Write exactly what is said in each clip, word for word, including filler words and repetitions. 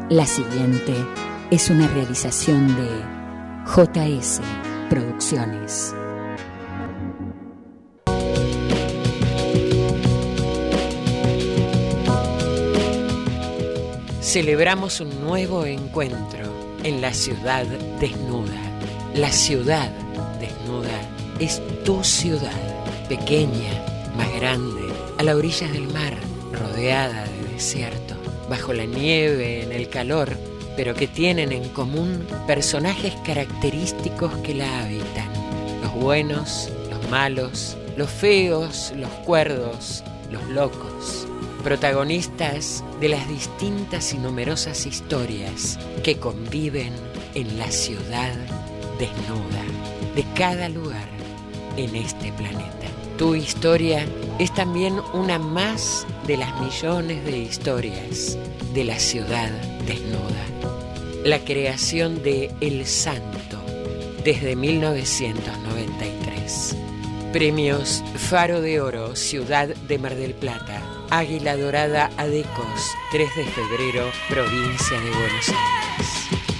La siguiente es una realización de J S Producciones. Celebramos un nuevo encuentro en la ciudad desnuda. La ciudad desnuda es tu ciudad, pequeña, más grande, a la orilla del mar, rodeada de desierto, bajo la nieve, en el calor, pero que tienen en común personajes característicos que la habitan. Los buenos, los malos, los feos, los cuerdos, los locos. Protagonistas de las distintas y numerosas historias que conviven en la ciudad desnuda de cada lugar en este planeta. Tu historia es también una más de las millones de historias de la ciudad desnuda. La creación de El Santo desde mil novecientos noventa y tres. Premios Faro de Oro, Ciudad de Mar del Plata. Águila Dorada Adecos, tres de febrero, provincia de Buenos Aires.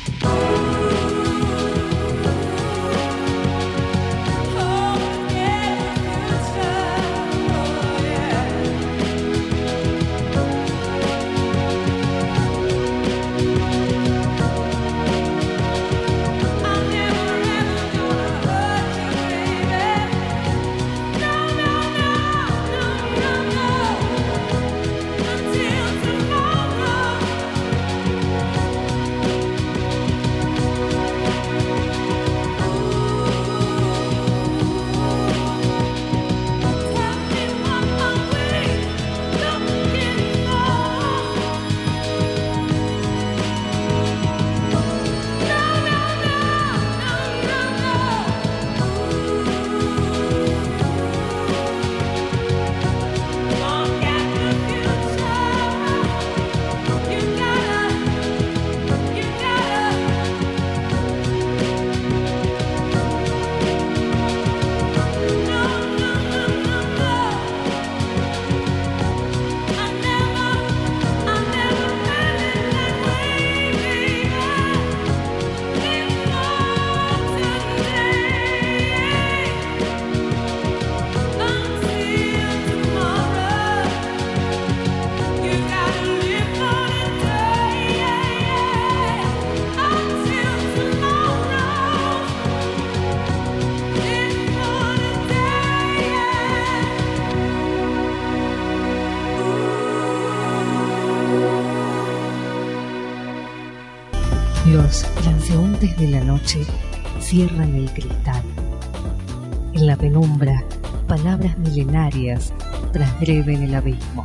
Los transeúntes de la noche cierran el cristal. En la penumbra, palabras milenarias transgreden el abismo.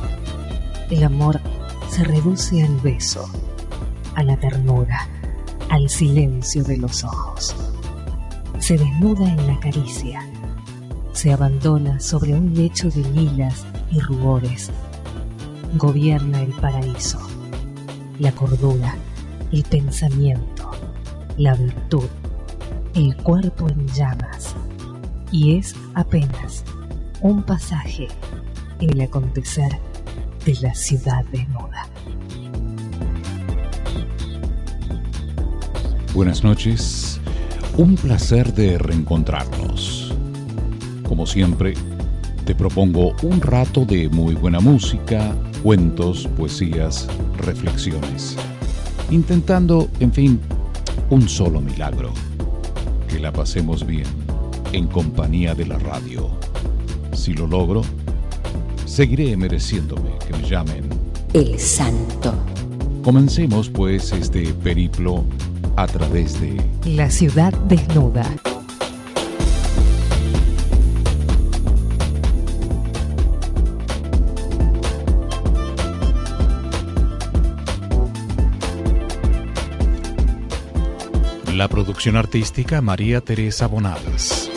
El amor se reduce al beso, a la ternura, al silencio de los ojos. Se desnuda en la caricia, se abandona sobre un lecho de lilas y rubores. Gobierna el paraíso, la cordura, el pensamiento, la virtud, el cuerpo en llamas, y es apenas un pasaje en el acontecer de la ciudad desnuda. Buenas noches, un placer de reencontrarnos. Como siempre, te propongo un rato de muy buena música, cuentos, poesías, reflexiones. Intentando, en fin, un solo milagro: que la pasemos bien en compañía de la radio. Si lo logro, seguiré mereciéndome que me llamen El Santo. Comencemos pues este periplo a través de la ciudad desnuda. la producción artística María Teresa Bonadas.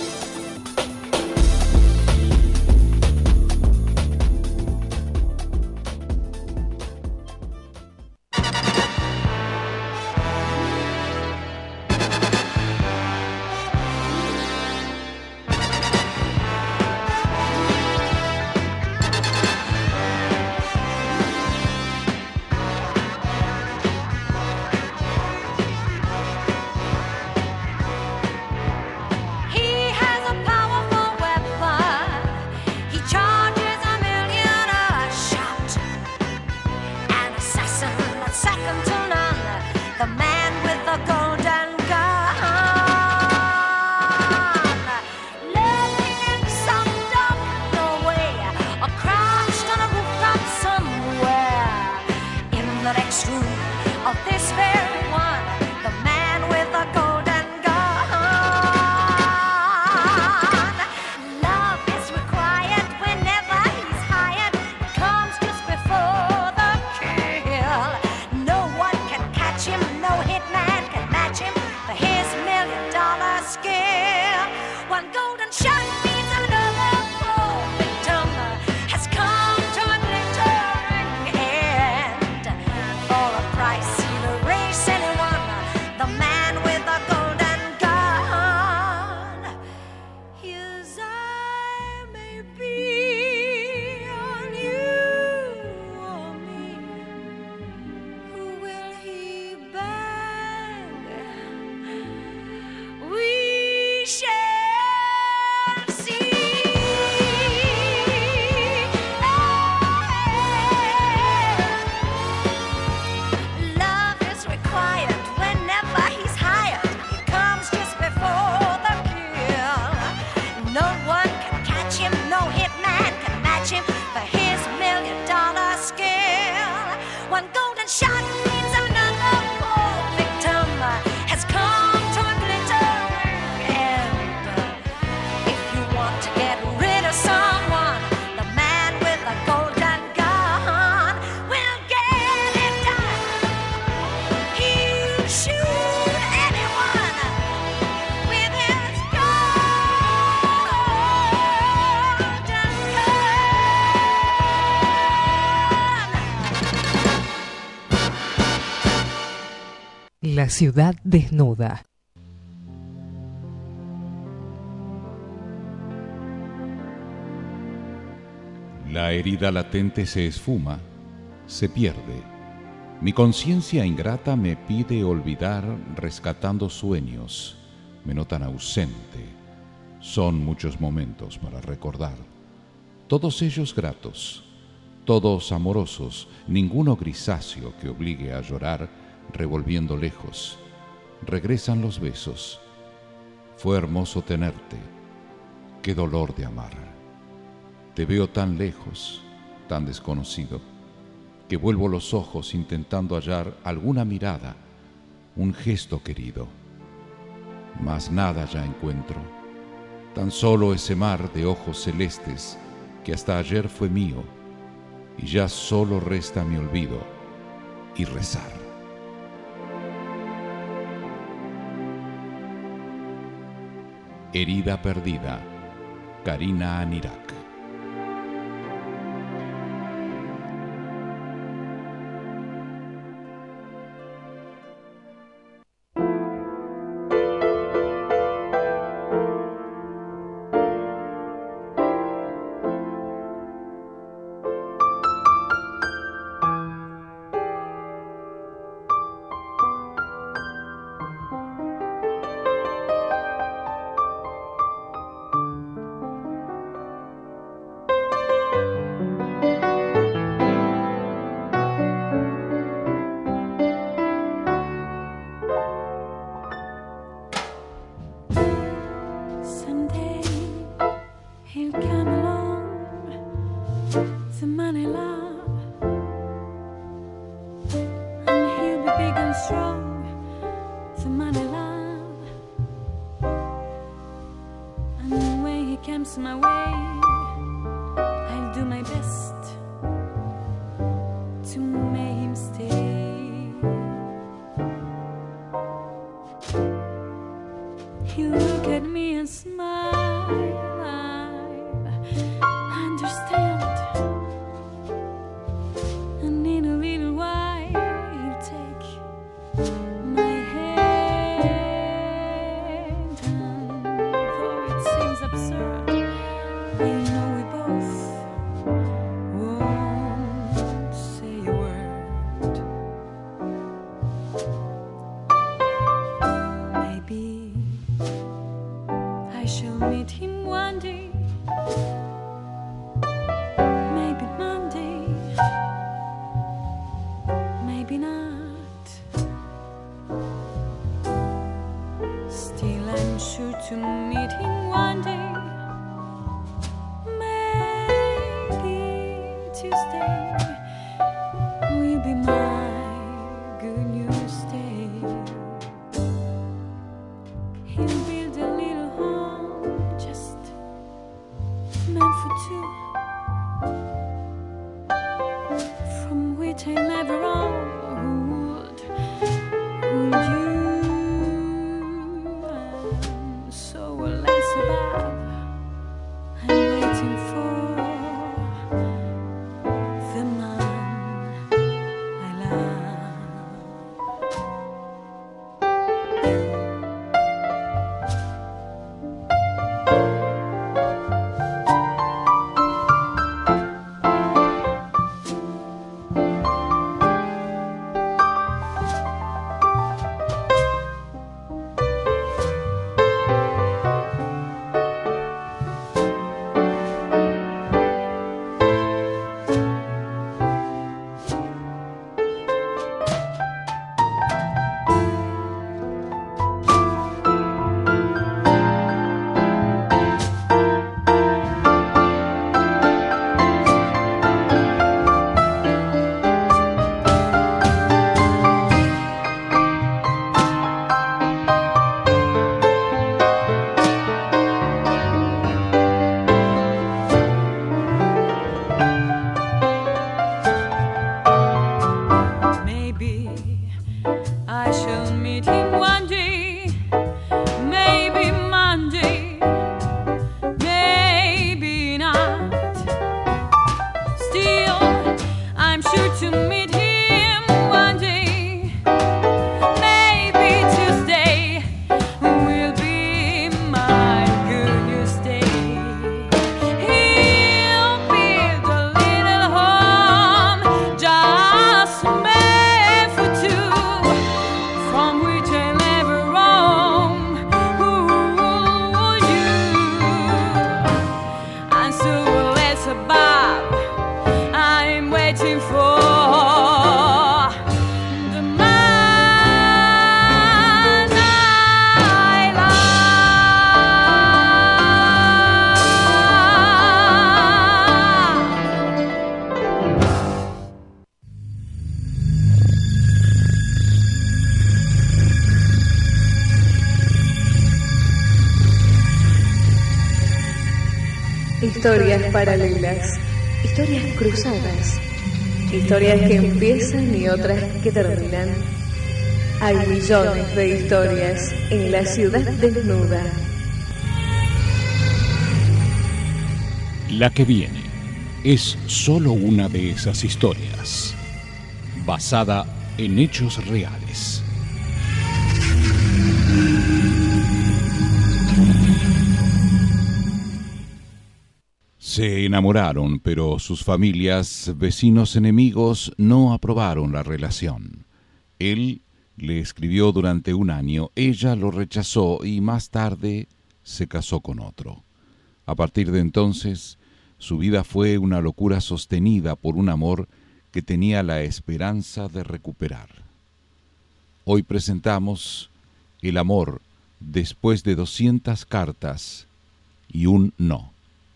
shot means another poor victim has come to a glitter end. If you want to get rid of someone, the man with a golden gun will get it done. He'll shoot anyone with his golden gun. La ciudad desnuda. La herida latente se esfuma, se pierde. Mi conciencia ingrata me pide olvidar rescatando sueños. Me notan ausente. Son muchos momentos para recordar. Todos ellos gratos, todos amorosos, ninguno grisáceo que obligue a llorar revolviendo lejos. Regresan los besos. Fue hermoso tenerte. Qué dolor de amar. Te veo tan lejos, tan desconocido, que vuelvo los ojos intentando hallar alguna mirada, un gesto querido. Mas nada ya encuentro, tan solo ese mar de ojos celestes que hasta ayer fue mío, y ya solo resta mi olvido y rezar. Herida perdida, Karina Anirak. Someday he'll come along, the man I love, and he'll be big and strong, the man I love. And when he comes my way, I'll do my best to make him stay. He'll look at me and smile. I understand. And in a little while, he'll take my hand. And though it seems absurd, I know we both won't say a word. Maybe I shall meet him one day, maybe Monday, maybe not. Still I'm sure to meet him one day, maybe Tuesday will be my good news day. He'll build a little home, just meant for two, from which I never own. Who would, would you? And so a lace above, I'm waiting for the man I love. historias paralelas, historias cruzadas, historias que empiezan y otras que terminan. Hay millones de historias en la ciudad desnuda. La que viene es solo una de esas historias, basada en hechos reales. Se enamoraron, pero sus familias, vecinos, enemigos, no aprobaron la relación. Él le escribió durante un año, ella lo rechazó y más tarde se casó con otro. A partir de entonces, su vida fue una locura sostenida por un amor que tenía la esperanza de recuperar. Hoy presentamos El amor después de doscientas cartas y un no.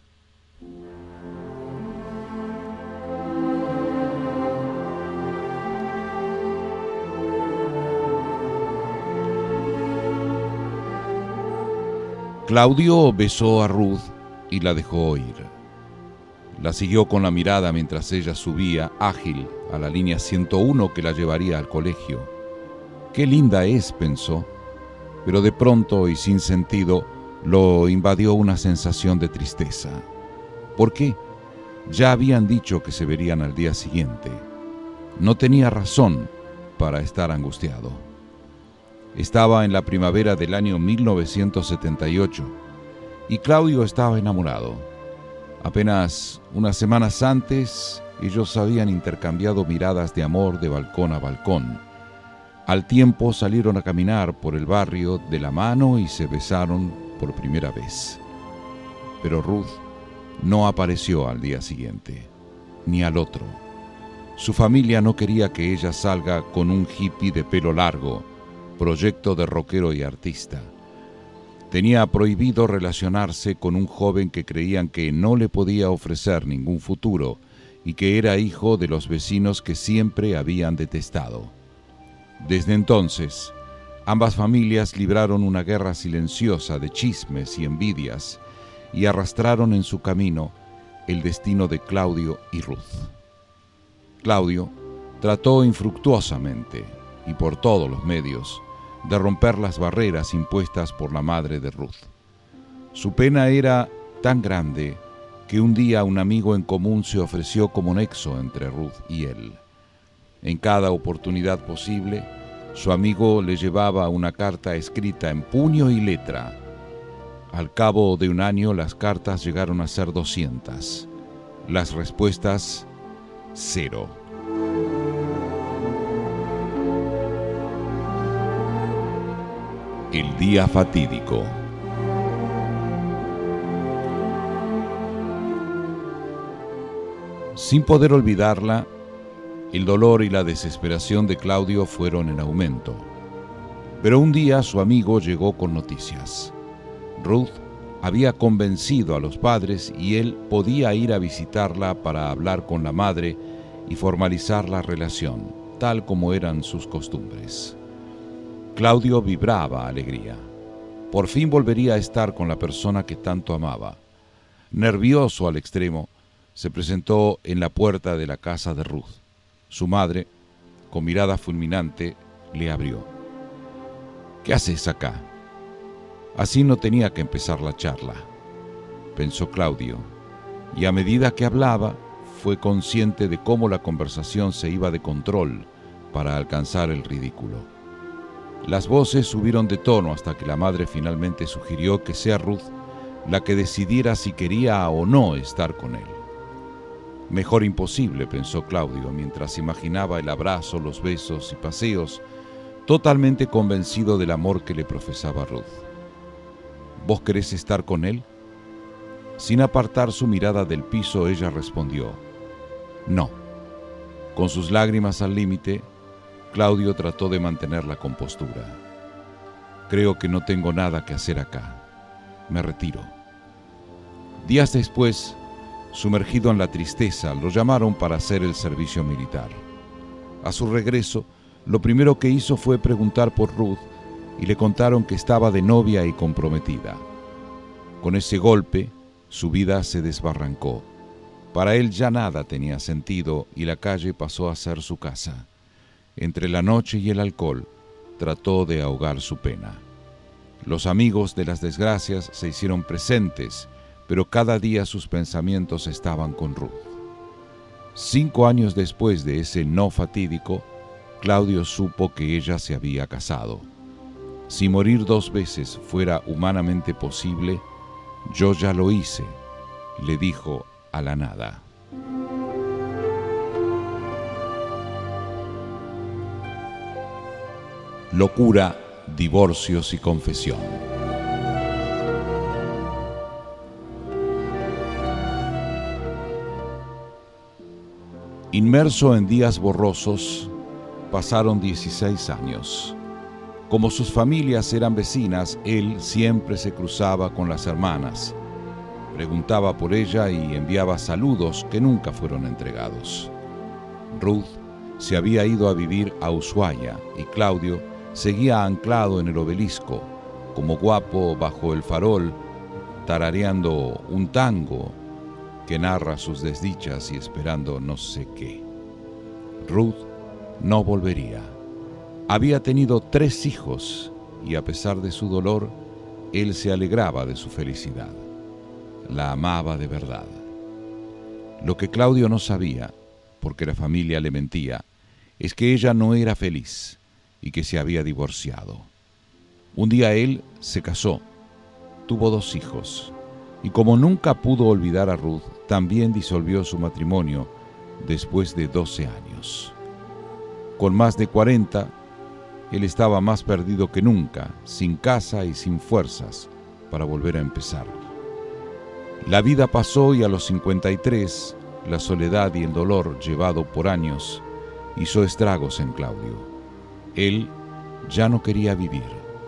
Claudio besó a Ruth y la dejó ir. La siguió con la mirada mientras ella subía, ágil, a la línea ciento uno que la llevaría al colegio. Qué linda es, pensó, pero de pronto y sin sentido lo invadió una sensación de tristeza. ¿Por qué? Ya habían dicho que se verían al día siguiente. No tenía razón para estar angustiado. Estaba en la primavera del año mil novecientos setenta y ocho y Claudio estaba enamorado. Apenas unas semanas antes, ellos habían intercambiado miradas de amor de balcón a balcón. Al tiempo salieron a caminar por el barrio de la mano y se besaron por primera vez. Pero Ruth no apareció al día siguiente, ni al otro. Su familia no quería que ella salga con un hippie de pelo largo, proyecto de rockero y artista. Tenía prohibido relacionarse con un joven que creían que no le podía ofrecer ningún futuro y que era hijo de los vecinos que siempre habían detestado. Desde entonces, ambas familias libraron una guerra silenciosa de chismes y envidias y arrastraron en su camino el destino de Claudio y Ruth. Claudio trató infructuosamente y por todos los medios de romper las barreras impuestas por la madre de Ruth. Su pena era tan grande que un día un amigo en común se ofreció como nexo entre Ruth y él. En cada oportunidad posible, su amigo le llevaba una carta escrita en puño y letra. Al cabo de un año, las cartas llegaron a ser doscientas. Las respuestas, cero. El día fatídico. Sin poder olvidarla, el dolor y la desesperación de Claudio fueron en aumento. Pero un día su amigo llegó con noticias. Ruth había convencido a los padres y él podía ir a visitarla para hablar con la madre y formalizar la relación, tal como eran sus costumbres. Claudio vibraba alegría. Por fin volvería a estar con la persona que tanto amaba. Nervioso al extremo, se presentó en la puerta de la casa de Ruth. Su madre, con mirada fulminante, le abrió. ¿Qué haces acá? Así no tenía que empezar la charla, pensó Claudio, y a medida que hablaba, fue consciente de cómo la conversación se iba de control para alcanzar el ridículo. Las voces subieron de tono hasta que la madre finalmente sugirió que sea Ruth la que decidiera si quería o no estar con él. Mejor imposible, pensó Claudio, mientras imaginaba el abrazo, los besos y paseos, totalmente convencido del amor que le profesaba Ruth. ¿Vos querés estar con él? Sin apartar su mirada del piso, ella respondió, no. Con sus lágrimas al límite, Claudio trató de mantener la compostura. Creo que no tengo nada que hacer acá. Me retiro. Días después, sumergido en la tristeza, lo llamaron para hacer el servicio militar. A su regreso, lo primero que hizo fue preguntar por Ruth y le contaron que estaba de novia y comprometida. Con ese golpe, Su vida se desbarrancó. Para él ya nada tenía sentido y la calle pasó a ser su casa. Entre la noche y el alcohol, trató de ahogar su pena. Los amigos de las desgracias se hicieron presentes, pero cada día sus pensamientos estaban con Ruth. Cinco años después de ese no fatídico, Claudio supo que ella se había casado. Si morir dos veces fuera humanamente posible, yo ya lo hice, le dijo a la nada. Locura, divorcios y confesión. Inmerso en días borrosos, pasaron dieciséis años. Como sus familias eran vecinas, él siempre se cruzaba con las hermanas. Preguntaba por ella y enviaba saludos que nunca fueron entregados. Ruth se había ido a vivir a Ushuaia y Claudio seguía anclado en el obelisco, como guapo bajo el farol, tarareando un tango que narra sus desdichas y esperando no sé qué. Ruth no volvería. Había tenido tres hijos y a pesar de su dolor, él se alegraba de su felicidad. La amaba de verdad. Lo que Claudio no sabía, porque la familia le mentía, es que ella no era feliz y que se había divorciado. Un día él se casó, tuvo dos hijos, y como nunca pudo olvidar a Ruth, también disolvió su matrimonio después de doce años. Con más de cuarenta, él estaba más perdido que nunca, sin casa y sin fuerzas para volver a empezar. La vida pasó y a los cincuenta y tres, la soledad y el dolor llevado por años hizo estragos en Claudio. Él ya no quería vivir.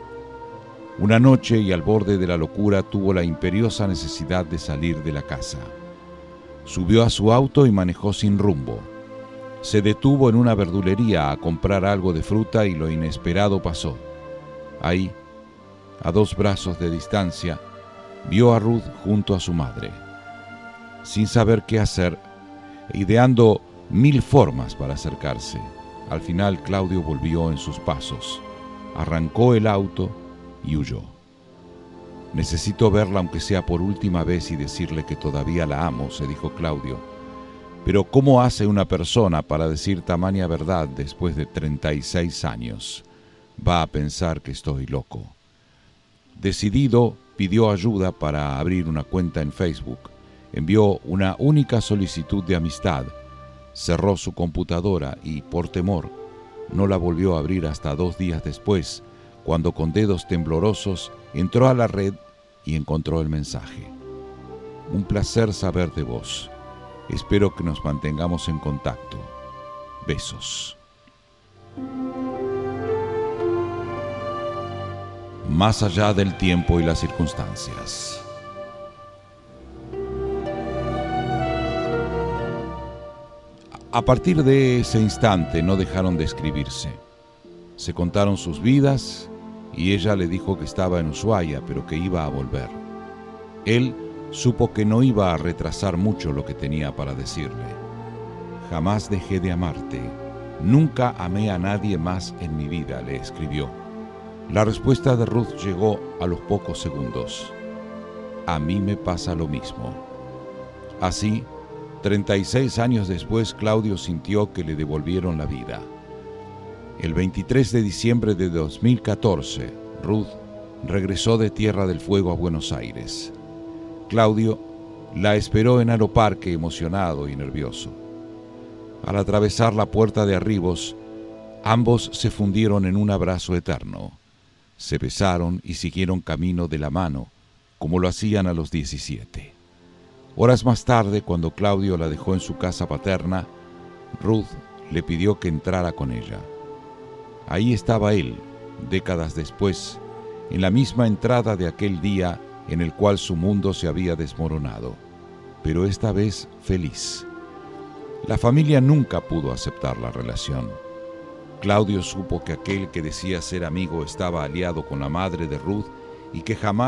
Una noche y al borde de la locura tuvo la imperiosa necesidad de salir de la casa. Subió a su auto y manejó sin rumbo. Se detuvo en una verdulería a comprar algo de fruta y lo inesperado pasó. Ahí, a dos brazos de distancia, vio a Ruth junto a su madre. Sin saber qué hacer, ideando mil formas para acercarse, al final Claudio volvió en sus pasos, arrancó el auto y huyó. Necesito verla aunque sea por última vez y decirle que todavía la amo, se dijo Claudio. Pero ¿cómo hace una persona para decir tamaña verdad después de treinta y seis años? Va a pensar que estoy loco. Decidido, pidió ayuda para abrir una cuenta en Facebook. Envió una única solicitud de amistad. Cerró su computadora y, por temor, no la volvió a abrir hasta dos días después, cuando con dedos temblorosos entró a la red y encontró el mensaje. Un placer saber de vos. Espero que nos mantengamos en contacto. Besos. Más allá del tiempo y las circunstancias. A partir de ese instante no dejaron de escribirse. Se contaron sus vidas y ella le dijo que estaba en Ushuaia, pero que iba a volver. Él supo que no iba a retrasar mucho lo que tenía para decirle. Jamás dejé de amarte. Nunca amé a nadie más en mi vida, le escribió. La respuesta de Ruth llegó a los pocos segundos. A mí me pasa lo mismo. Así, treinta y seis años después, Claudio sintió que le devolvieron la vida. El veintitrés de diciembre de dos mil catorce, Ruth regresó de Tierra del Fuego a Buenos Aires. Claudio la esperó en Aeroparque emocionado y nervioso. Al atravesar la puerta de Arribos, ambos se fundieron en un abrazo eterno. Se besaron y siguieron camino de la mano, como lo hacían a los diecisiete. Horas más tarde, cuando Claudio la dejó en su casa paterna, Ruth le pidió que entrara con ella. Ahí estaba él, décadas después, en la misma entrada de aquel día en el cual su mundo se había desmoronado, pero esta vez feliz. La familia nunca pudo aceptar la relación. Claudio supo que aquel que decía ser amigo estaba aliado con la madre de Ruth y que jamás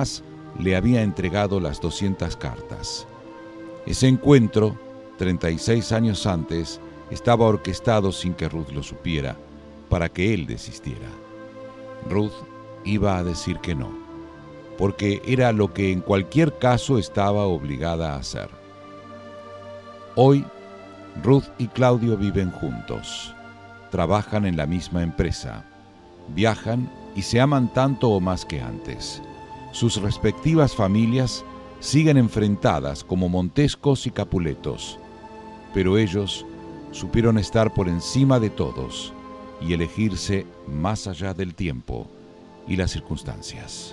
le había entregado las doscientas cartas. Ese encuentro, treinta y seis años antes, estaba orquestado sin que Ruth lo supiera, para que él desistiera. Ruth iba a decir que no, porque era lo que en cualquier caso estaba obligada a hacer. Hoy, Ruth y Claudio viven juntos, trabajan en la misma empresa, viajan y se aman tanto o más que antes. Sus respectivas familias siguen enfrentadas como Montescos y Capuletos, pero ellos supieron estar por encima de todos y elegirse más allá del tiempo y las circunstancias.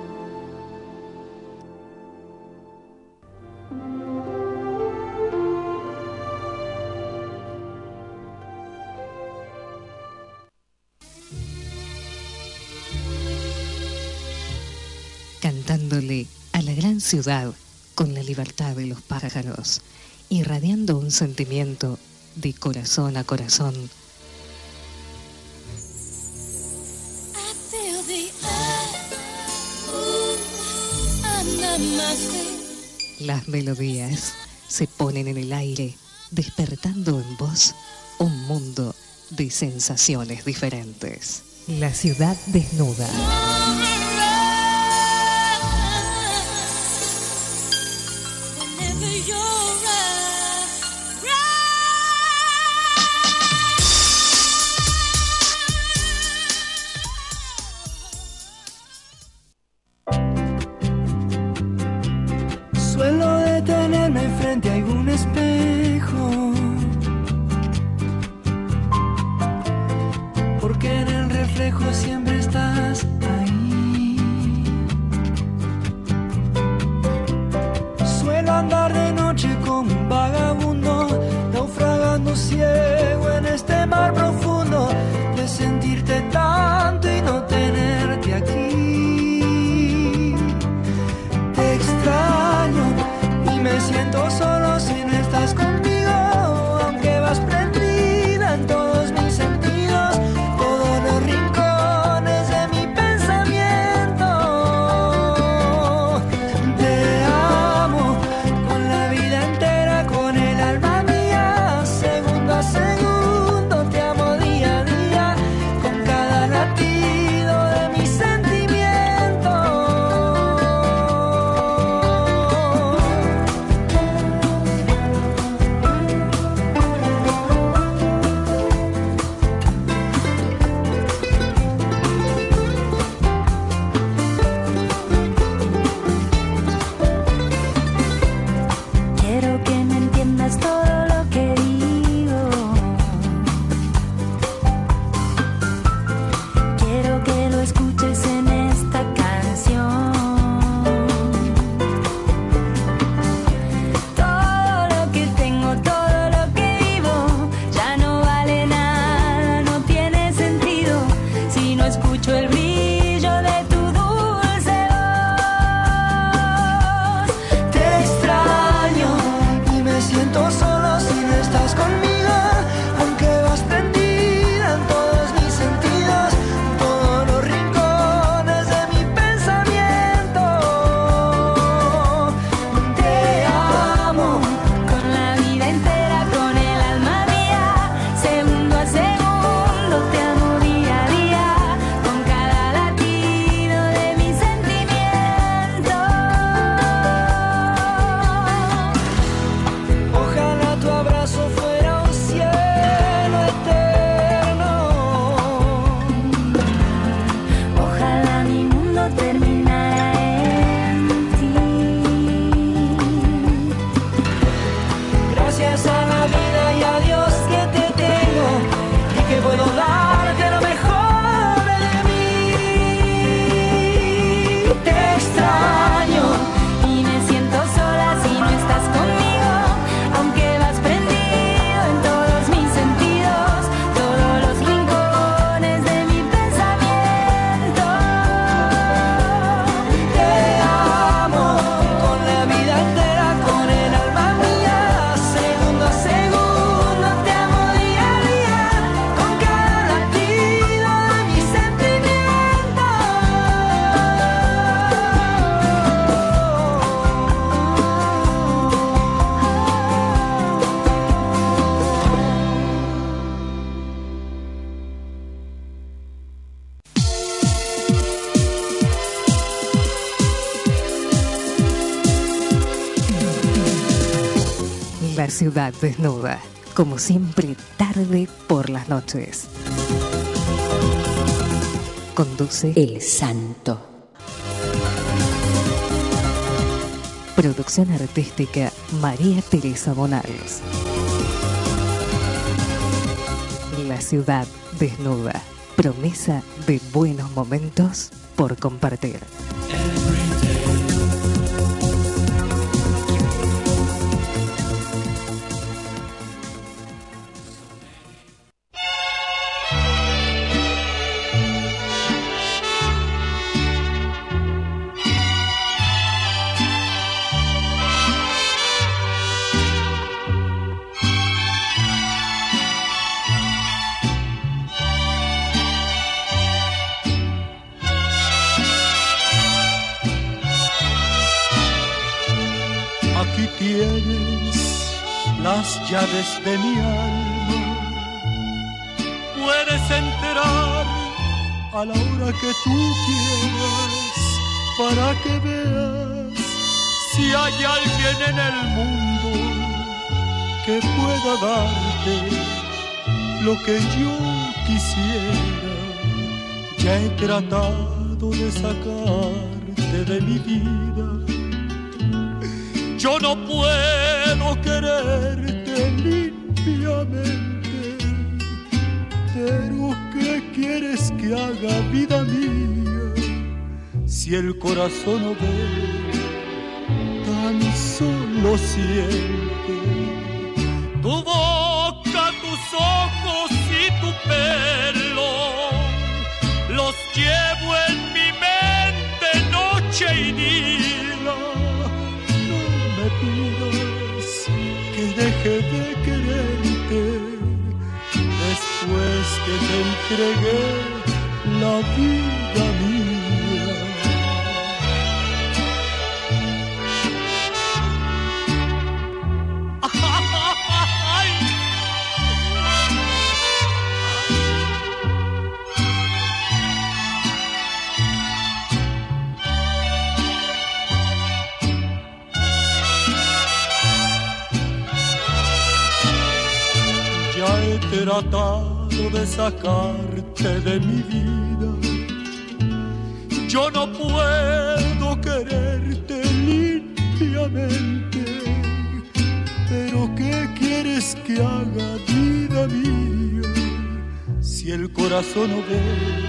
Cantándole a la gran ciudad con la libertad de los pájaros, irradiando un sentimiento de corazón a corazón. Las melodías se ponen en el aire, despertando en vos un mundo de sensaciones diferentes. La ciudad desnuda. Suelo detenerme frente a algún espejo, porque en el reflejo siempre estás ahí. Suelo andar de noche como un vagabundo, naufragando ciego en este mar profundo, de sentirte tanto y no tenerte aquí. Te extraño y me siento solo si no estás conmigo, aunque vas prendida en todos mis sentidos, todos los rincones de mi pensamiento. Te amo con la vida entera, con el alma mía, segundo a segundo te amo día a día, con cada latido de mi sentimiento. Quiero que me entiendas todo lo que digo. Quiero que lo escuches en esta canción. Todo lo que tengo, todo lo que vivo, ya no vale nada, no tiene sentido si no escucho el brillo de tu dulce voz. Te extraño y me siento solo si no estás conmigo, aunque vas prendida en todos mis sentidos, todos los rincones de mi pensamiento. Te amo Con la vida entera, con el alma mía, segundo a segundo te amo día a día, con cada latido de mi sentimiento. Ojalá tu abrazo fuera un cielo eterno. Ojalá mi mundo terminara en ti. Gracias a la vida y a Dios que te tengo y que puedo darte lo mejor de mí. Te extraño Y me siento sola si no estás conmigo, aunque vas prendido en todos mis sentidos, todos los rincones de mi pensamiento. te amo con la vida entera, con el alma mía, segundo a segundo te ciudad desnuda, como siempre tarde por las noches. Conduce El Santo. Producción artística María Teresa Bonales. La ciudad desnuda, promesa de buenos momentos por compartir. Las llaves de mi alma, puedes entrar a la hora que tú quieras para que veas si hay alguien en el mundo que pueda darte lo que yo quisiera. Ya he tratado de sacarte de mi vida, yo no puedo quererte limpiamente, pero ¿qué quieres que haga, vida mía? Si el corazón no ve, tan solo siente. Tu boca, tus ojos y tu pelo, los llevo en mi mente noche y día. Que deje de quererte después que te entregué la vida mía. He tratado de sacarte de mi vida, yo no puedo quererte limpiamente, pero ¿qué quieres que haga, vida mía? Si el corazón no ve,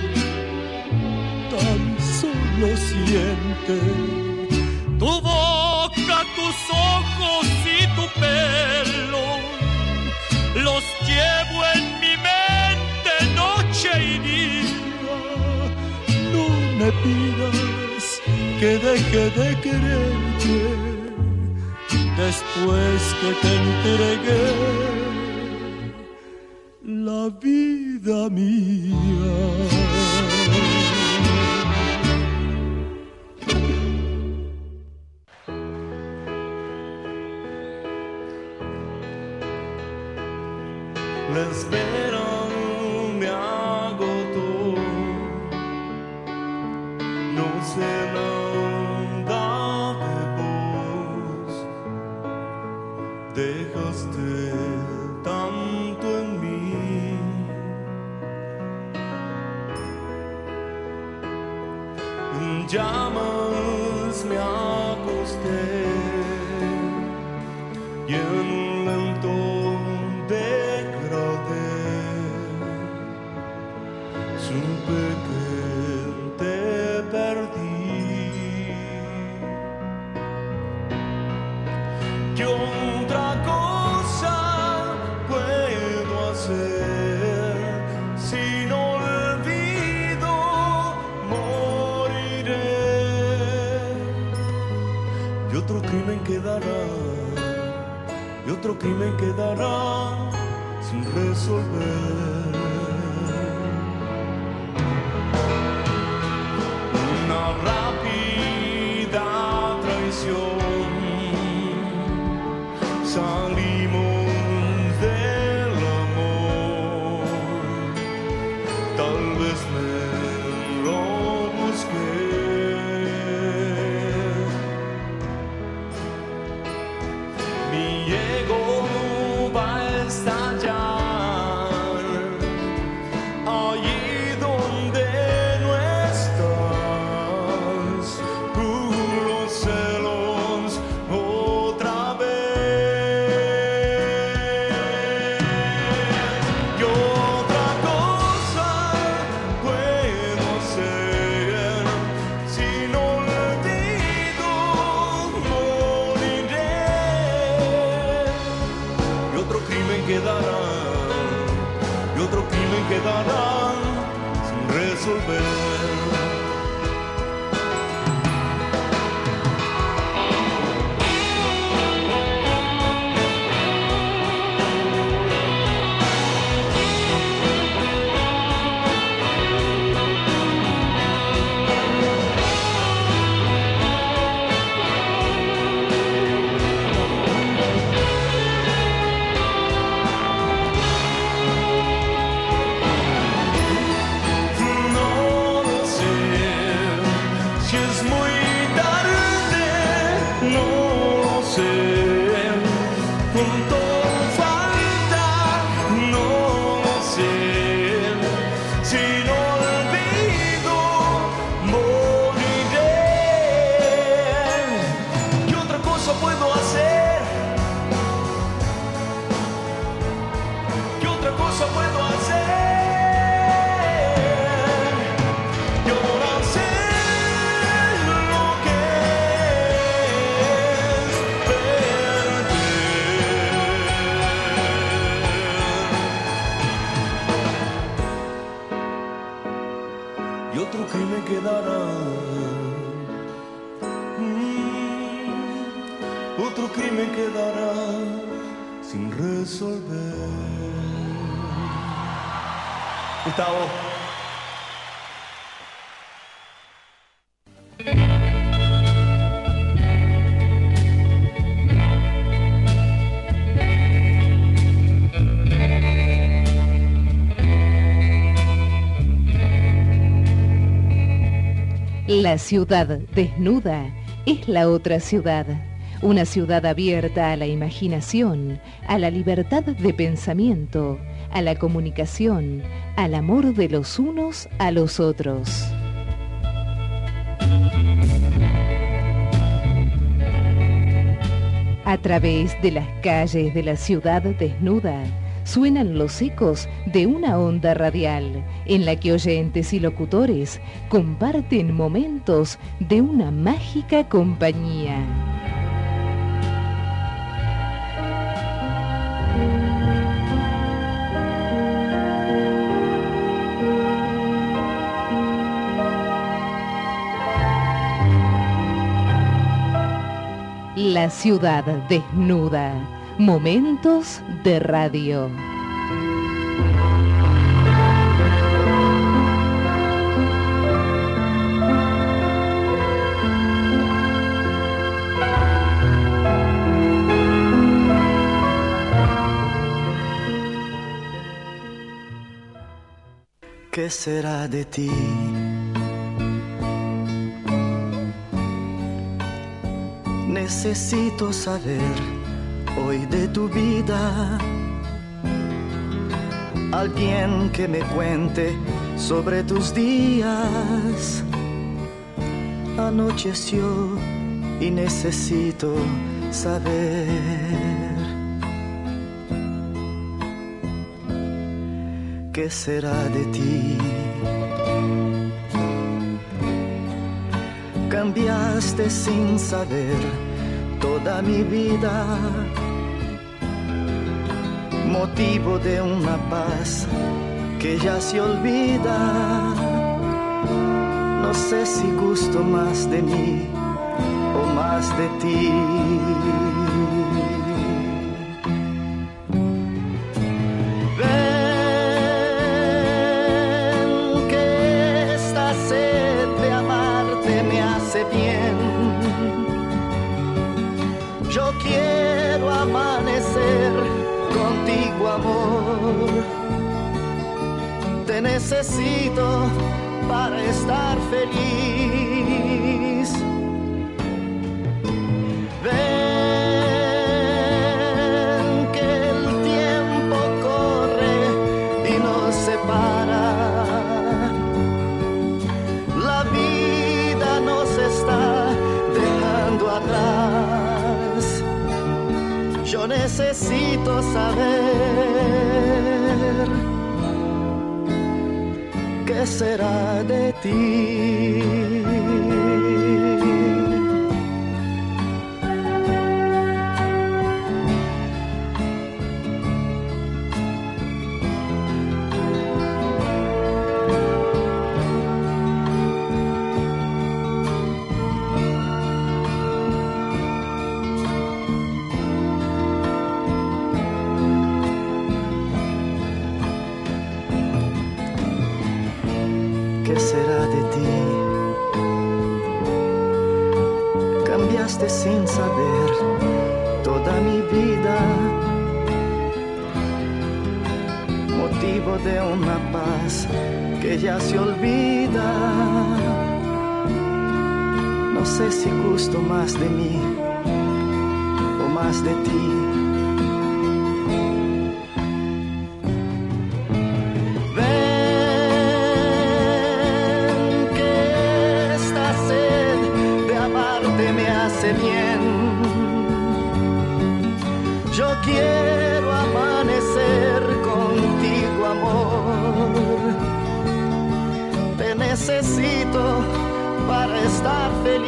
tan solo siente. Tu boca, tus ojos y tu pelo, los llevo en mi mente noche y día. No me pidas que deje de quererte después que te entregué la vida mía. La espera me agotó, no sé nada de vos, dejaste tanto en mí. En llamas me acosté y en un lento supe que te perdí. ¿Qué otra cosa puedo hacer? Si no olvido, moriré. Y otro crimen quedará, y otro crimen quedará sin resolver. Una rápida traición, salimos del amor, tal vez me lo busqué. Mi ego quedará, y otro crimen quedará sin resolver. Gustavo. La ciudad desnuda es la otra ciudad. Una ciudad abierta a la imaginación, a la libertad de pensamiento, a la comunicación, al amor de los unos a los otros. A través de las calles de la ciudad desnuda, suenan los ecos de una onda radial en la que oyentes y locutores comparten momentos de una mágica compañía. La ciudad desnuda. Momentos de radio. ¿Qué será de ti? Necesito saber hoy de tu vida. Alguien que me cuente sobre tus días. Anocheció y necesito saber. ¿Qué será de ti? Cambiaste sin saber toda mi vida, motivo de una paz que ya se olvida. No sé si gusto más de mí o más de ti. Ven que esta sed de amarte me hace bien. Yo quiero amanecer contigo, amor. Te necesito para estar feliz. Ven que el tiempo corre y nos separa. La vida nos está dejando atrás. Yo necesito saber qué será de ti. ¿qué será de ti? Cambiaste sin saber toda mi vida, motivo de una paz que ya se olvida. No sé si gusto más de mí o más de ti. Ven que esta sed de amarte me hace bien. Yo quiero amanecer contigo, amor. Te necesito para estar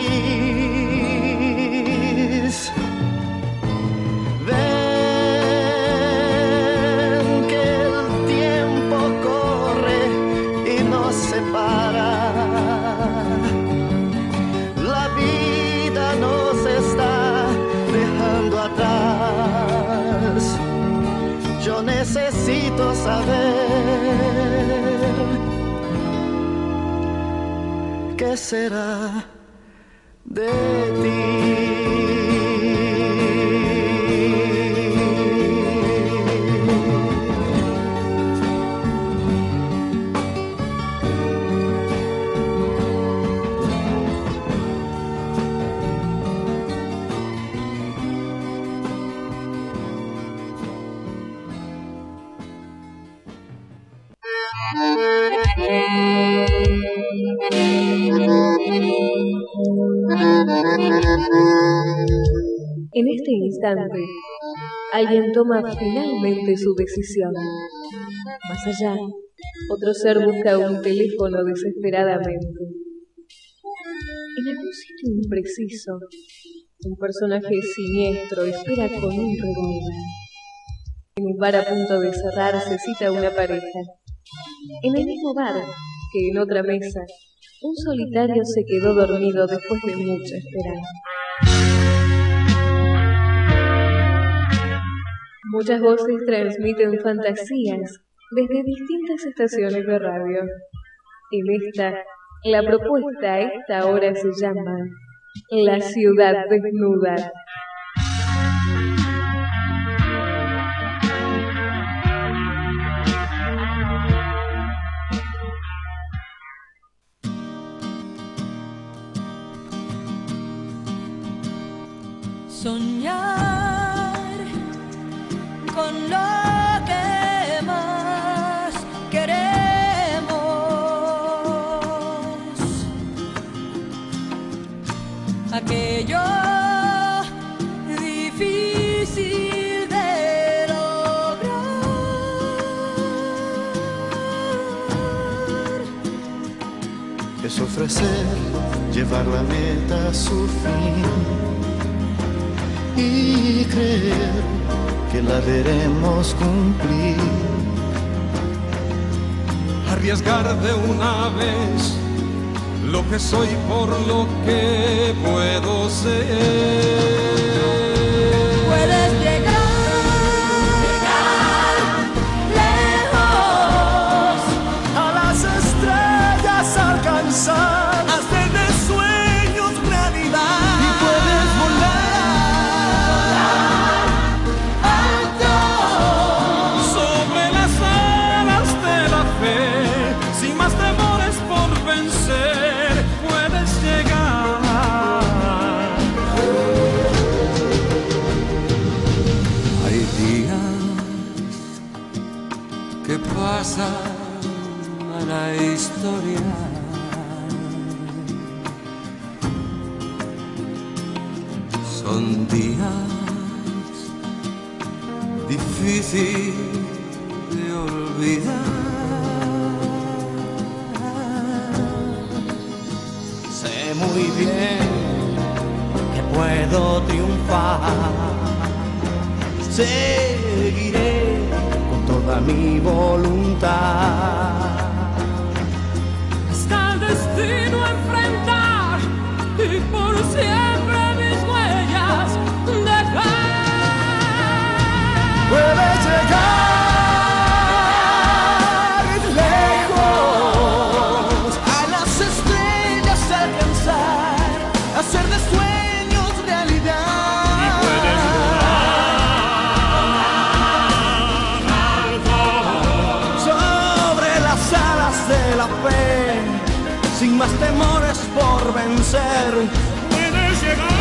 feliz. Ven que el tiempo corre y nos separa. La vida nos está dejando atrás. Yo necesito saber ¿qué será de ti? En este instante, alguien toma finalmente su decisión. Más allá, otro ser busca un teléfono desesperadamente. En algún sitio impreciso, un personaje siniestro espera con un redoble. En un bar a punto de cerrar se cita una pareja. En el mismo bar que en otra mesa, un solitario se quedó dormido después de mucha esperanza. Muchas voces transmiten fantasías desde distintas estaciones de radio. En esta, la propuesta a esta hora se llama La Ciudad Desnuda. Soñar con lo que más queremos, aquello difícil de lograr. Es ofrecer, llevar la meta a su fin y creer que la veremos cumplir. Arriesgar de una vez lo que soy por lo que puedo ser. Puedes llegar, llegar lejos, a las estrellas alcanzar, hacer de sueños realidad. Y puedes volar a la historia. Son días difíciles de olvidar. Sé muy bien que puedo triunfar. Seguiré toda mi voluntad hasta el destino enfrentar y por siempre mis huellas dejar. Puedes llegar lejos, a más temores por vencer. Puedes llegar.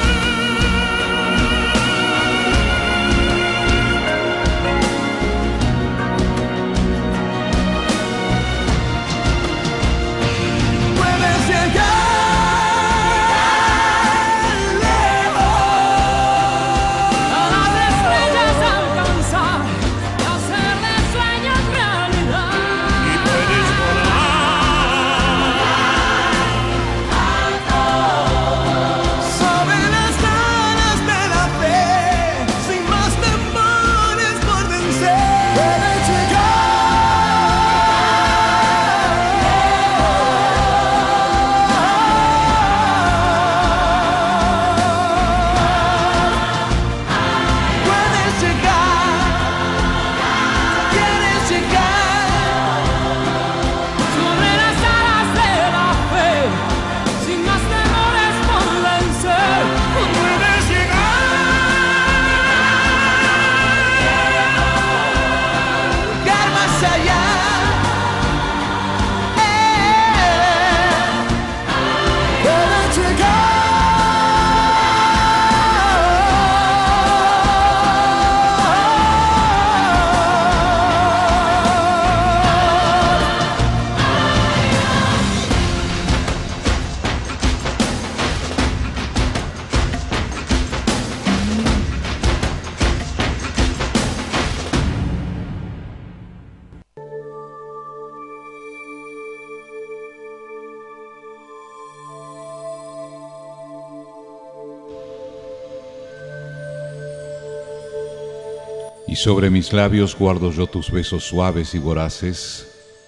Y sobre mis labios guardo yo tus besos suaves y voraces,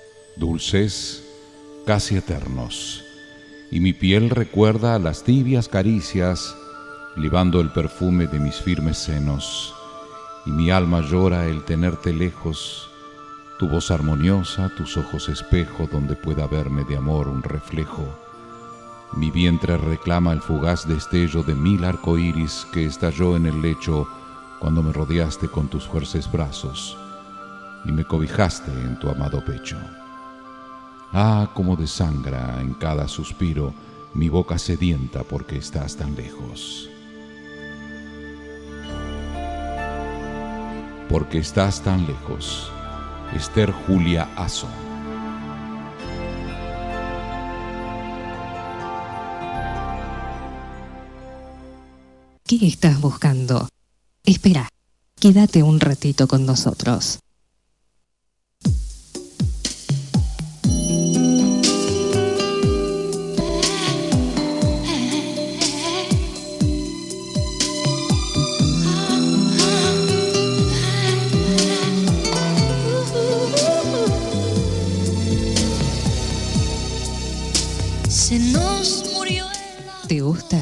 dulces, casi eternos, y mi piel recuerda las tibias caricias, libando el perfume de mis firmes senos, y mi alma llora el tenerte lejos, tu voz armoniosa, tus ojos espejo donde pueda verme de amor un reflejo. Mi vientre reclama el fugaz destello de mil arcoíris que estalló en el lecho cuando me rodeaste con tus fuertes brazos y me cobijaste en tu amado pecho. Ah, cómo desangra en cada suspiro mi boca sedienta porque estás tan lejos. Porque estás tan lejos. Esther Julia Azo. ¿Qué estás buscando? Espera, quédate un ratito con nosotros. Se nos murió el... ¿Te gusta?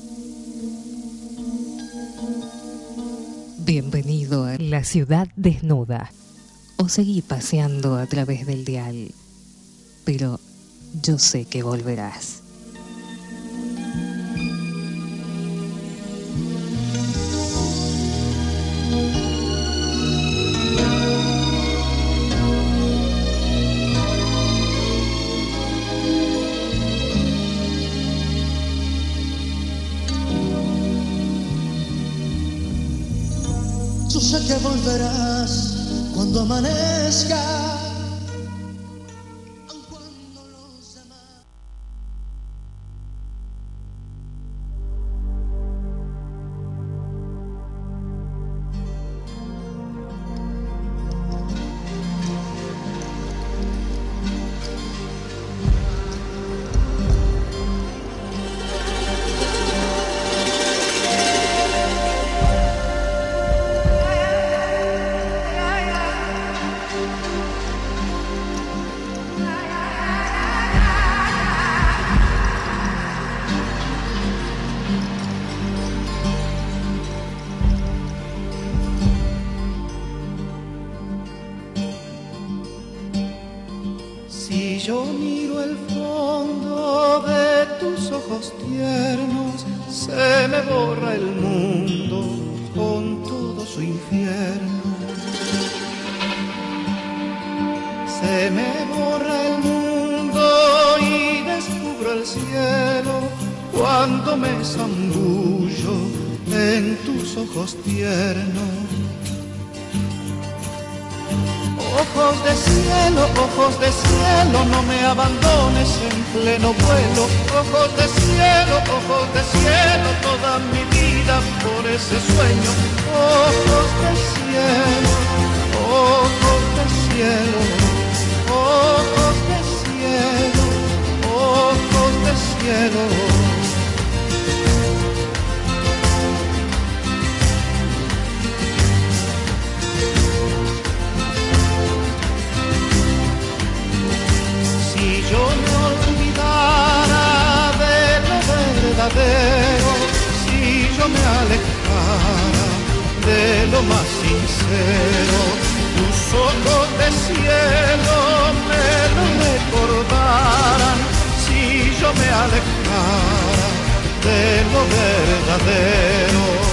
Bienvenido a La Ciudad Desnuda. O seguí paseando a través del dial. Pero yo sé que volverás. Yo sé que volverás cuando amanezca. Si yo miro el fondo de tus ojos tiernos, se me borra el mundo con todo su infierno. Se me borra el mundo y después cuando me zambullo en tus ojos tiernos. Ojos de cielo, ojos de cielo, no me abandones en pleno vuelo. Ojos de cielo, ojos de cielo, toda mi vida por ese sueño. Ojos de cielo, ojos de cielo, ojos de cielo, ojos de cielo. Si yo me olvidara de lo verdadero, si yo me alejara de lo más sincero, tus ojos de cielo me lo recordaran. Si yo me alejara de lo verdadero.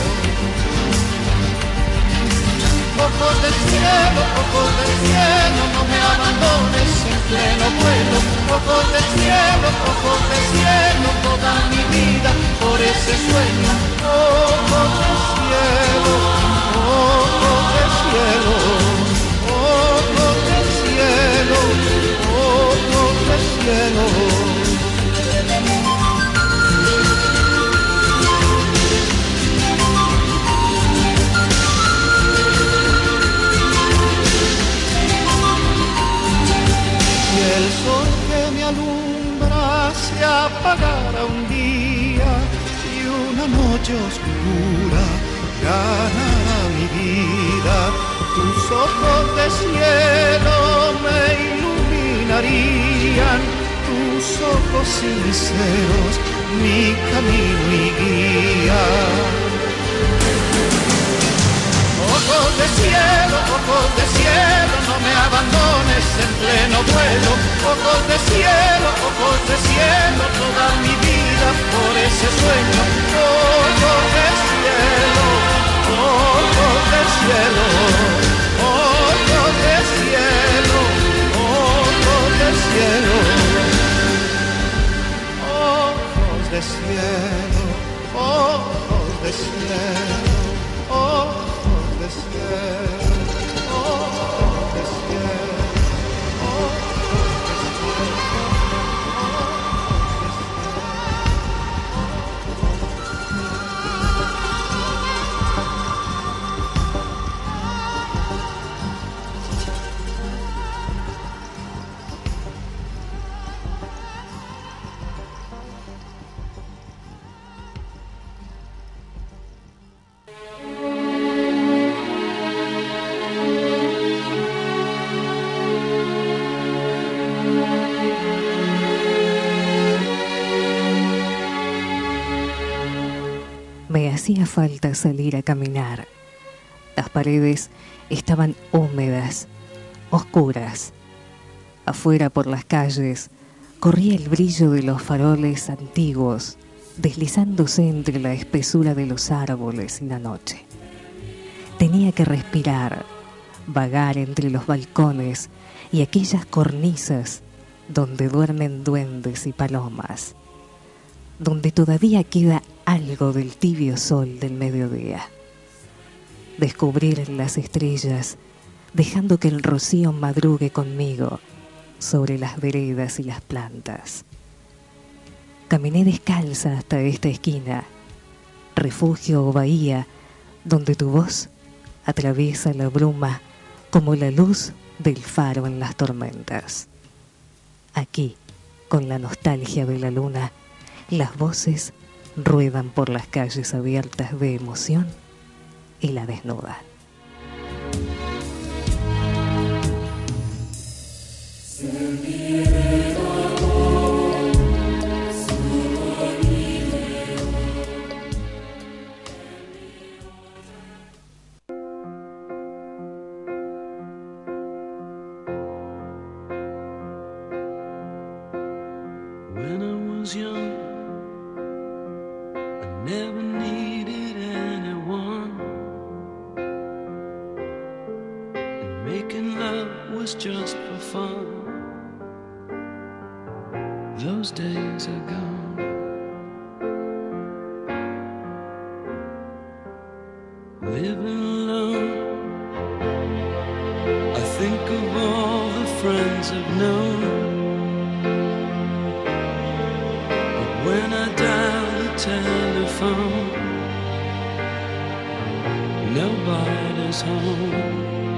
Ojos del cielo, ojos del cielo, no me abandones en pleno vuelo. Ojos del cielo, ojos del cielo, toda mi vida por ese sueño. Ojos del cielo, ojos del cielo, ojos del cielo, ojos del cielo. El sol que me alumbra se apagara un día y una noche oscura ganara mi vida. Tus ojos de cielo me iluminarían, tus ojos sinceros mi camino y guía. Ojos de cielo, ojos de cielo, no me abandones en pleno vuelo. Ojos de cielo, ojos de cielo, toda mi vida por ese sueño. Ojos de cielo, ojos de cielo, ojos de cielo, ojos de cielo, ojos de cielo, ojos de cielo, ojos de cielo, ojos de cielo, Me hacía falta salir a caminar. Las paredes estaban húmedas, oscuras. Afuera por las calles corría el brillo de los faroles antiguos, deslizándose entre la espesura de los árboles en la noche. Tenía que respirar, vagar entre los balcones y aquellas cornisas donde duermen duendes y palomas, donde todavía queda algo del tibio sol del mediodía. Descubrir las estrellas, dejando que el rocío madrugue conmigo sobre las veredas y las plantas. Caminé descalza hasta esta esquina, refugio o bahía, donde tu voz atraviesa la bruma como la luz del faro en las tormentas. Aquí, con la nostalgia de la luna, las voces ruedan por las calles abiertas de emoción y la desnudan. When I was young, I never needed anyone, and making love was just for fun. Those days are gone. living alone. I think of all the friends I've known, but when I dial the telephone, nobody's home.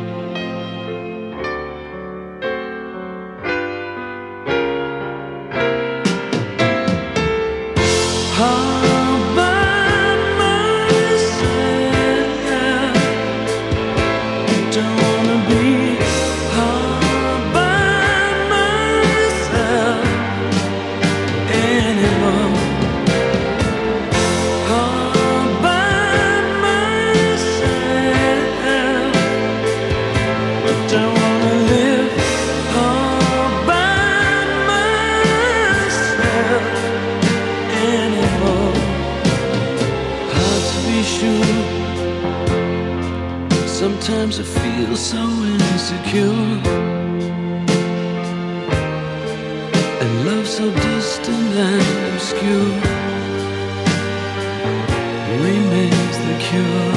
Sometimes I feel so insecure, and love so distant and obscure remains the cure.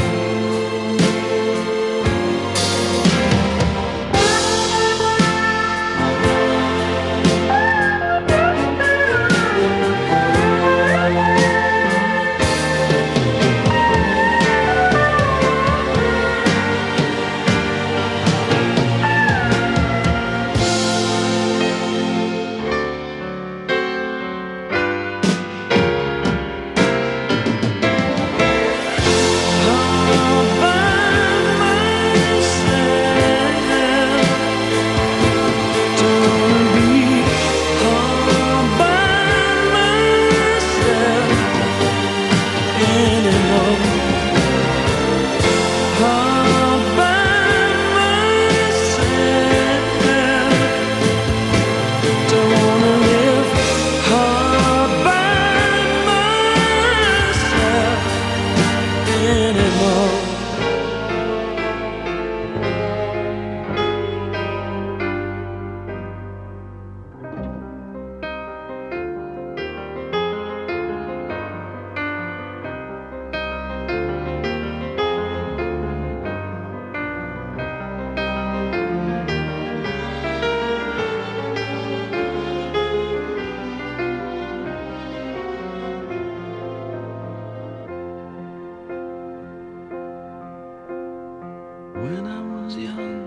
When I was young,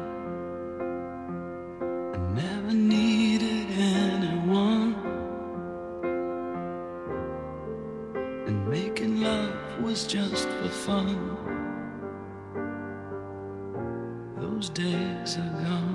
I never needed anyone, and making love was just for fun. Those days are gone.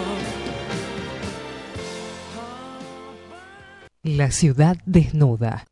La ciudad desnuda.